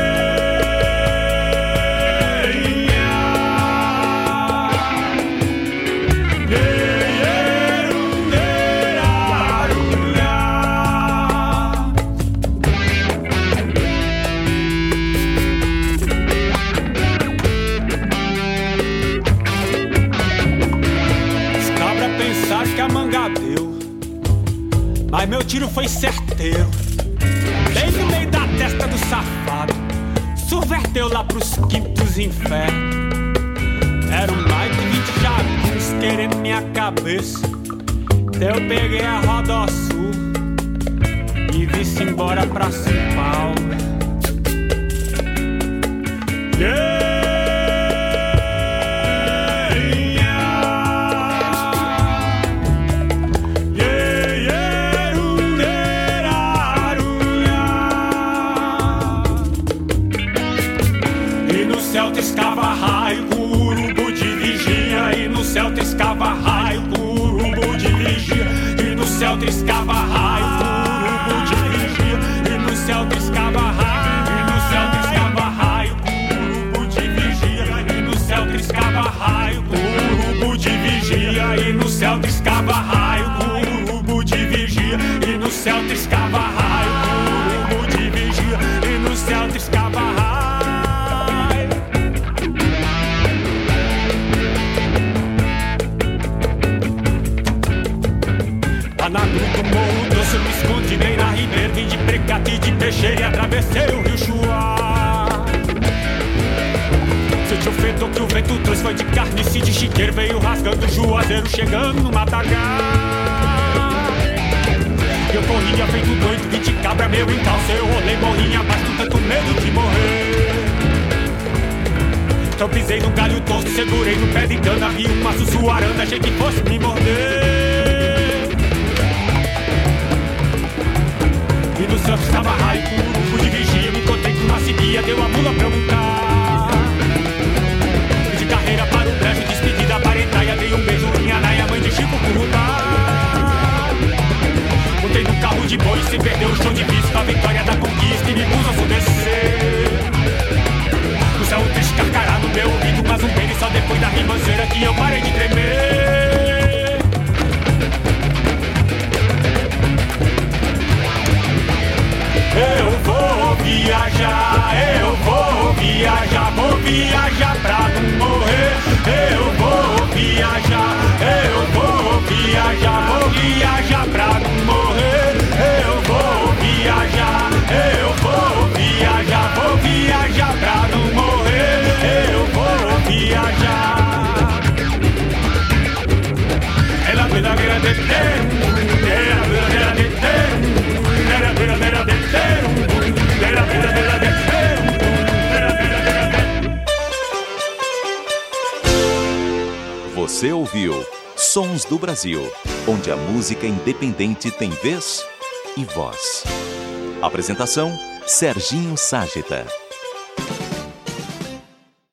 Mas meu tiro foi certeiro, bem no meio da testa do safado, subverteu lá pros quintos infernos. Eram mais de vinte jagunços querendo minha cabeça. Então eu peguei a Roda Sul e vi-se embora pra São Paulo. Yeah! Triscava raio, com urubu de vigia. E no céu triscava raio, com urubu de vigia. E no céu triscava raio, com urubu de vigia. E no céu triscava raio, e no céu triscava raio, com urubu de vigia. E no céu triscava raio, com urubu de vigia. E no céu triscava raio, com urubu de vigia. E no céu triscava raio, com urubu de vigia. E no céu triscava raio. Na grupo Morro Doce eu me escondi bem na ribeira. Vim de Precati, de Peixeira e atravessei o rio Chuá. Senti o fedor que o vento trouxe, foi de carnice de chiqueiro. Veio rasgando o juazeiro, chegando no matagal. Eu corria feito doido, vim de cabra, meu encalço. Eu rolei morrinha abaixo com tanto medo de morrer. Então pisei num galho torto, segurei no pé de cana. Vi uma sussuarana, achei que fosse me morder. E no céu estava raio, com um grupo de vigia. Me encontrei com uma cibia, deu a mula pra eu montar. Fui de carreira para o brejo, despedi da parentaia. Dei um beijo em Anaia, mãe de Chico Currubá. Montei no carro de boi, sem perder o show de vista, a vitória da conquista e me pus ao sul descer. No céu um triste carcará no meu ouvido, mas um beijo, só depois da ribanceira que eu parei de tremer. Eu vou viajar, eu vou viajar, vou viajar pra não morrer. Eu vou viajar, eu vou viajar, vou viajar pra não morrer. Eu vou viajar, eu vou viajar, vou viajar pra não morrer. Eu vou viajar. É la vida grande, é la vida grande. Você ouviu Sons do Brasil, onde a música independente tem vez e voz. Apresentação: Serginho Ságeta.